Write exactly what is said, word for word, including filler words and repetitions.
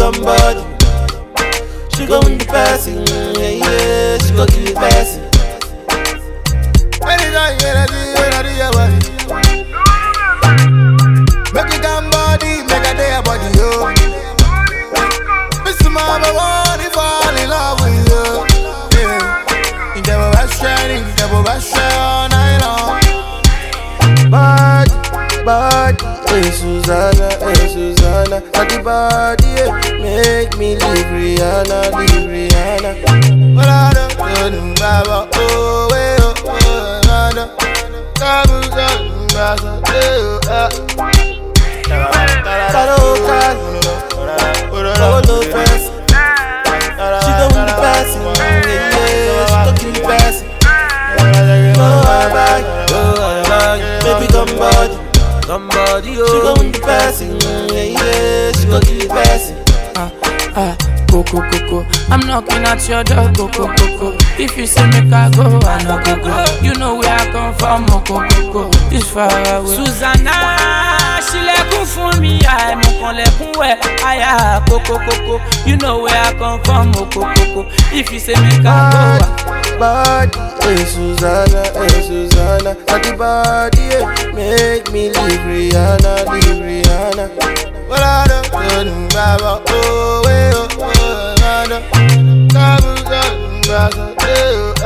come body. She go win the passing, yeah, yeah. She go give it passing. Anytime you ready, you ready, you ready. Make it come body, make a day body, yo. Miss Mama, want to fall in love with you. Yeah. You never was shining, you never was shining all night long. Body, body, hey Susanna, hey Susanna. Body, body, yeah. Make me leave Rihanna, leave Rihanna. What I do, do, baba, oh, way, oh, oh, nada. Kabu, kabu, kabu, eh, ah. Karo, karo, oh, no press. She don't win the passing, yeah, yeah. She don't give the passing. Go back, go back, baby, come body, come body, oh. She gon' win the passing, yeah, yeah. She gon' give the passing. Ah, ah, go, go, go, go. I'm knocking at your door, go, go, go, go. If you say make I go, I know go, go. You know where I come from, oh, go, go, go. This far away. Susanna, she lẹ́kún fún mi, I mo kàn lẹ́kún wẹ̀, aya, go, go, go, go. You know where I come from, oh, go, go, go. If you say make I go, body, hey Susanna, hey Susanna. Body, body, yeah. Make me leave Rihanna, leave Rihanna. What I do, do, baba, oh, way, oh, oh, nada. Kabu, kabu, kabu, eh,